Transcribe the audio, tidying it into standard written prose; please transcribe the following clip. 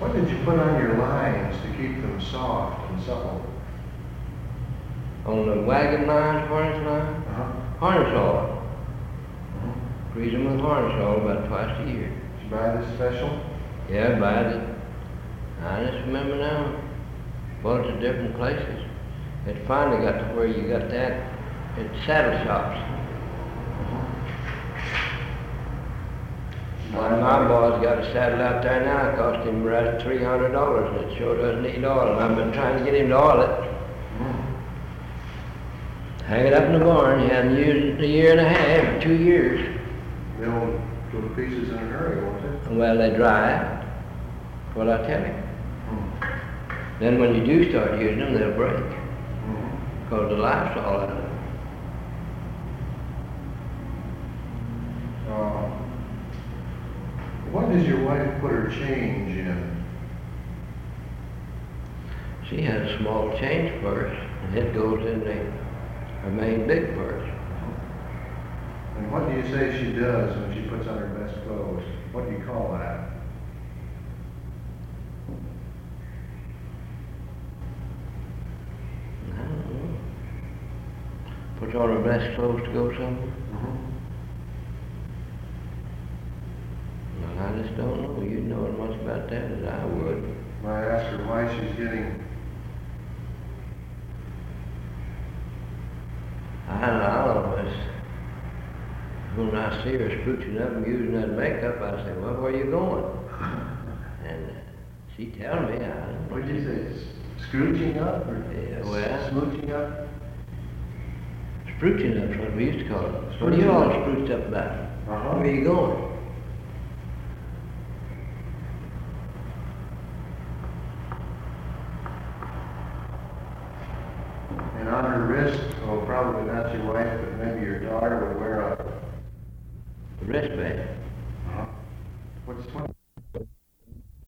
What did you put on your lines to keep them soft and supple? On the wagon lines, harness line? Uh-huh. Harness oil. Uh-huh. Grease them with harness oil about twice a year. Did you buy this special? Yeah, I buy it. I just remember now. Bought it at different places. It finally got to where you got that at saddle shops. One of my boys got a saddle out there now. It cost him right $300, and it sure doesn't need oil. And I've been trying to get him to oil it. Hang it up in the barn. He hadn't used it in a year and a half, 2 years. They'll go to pieces in a hurry, won't they? Well, they dry out. That's what I tell him. Then when you do start using them, they'll break. Because the life's all out of them. What does your wife put her change in? She has a small change purse, and it goes in her main big purse. And what do you say she does when she puts on her best clothes? What do you call that? I don't know. Puts on her best clothes to go somewhere? Well, I just don't know. You know as much about that as I would. I asked her why she's getting... I always, when I see her sprucing up and using that makeup, I say, well, where are you going? And she tells me, I don't know. What did you say? Scrooging up? Or Yeah, well, smooching up? sprucing up's what we used to call it. What are you all spruced up about? Uh-huh. Where are you going? And on her wrist, oh, probably not your wife, but maybe your daughter would wear a The wristband.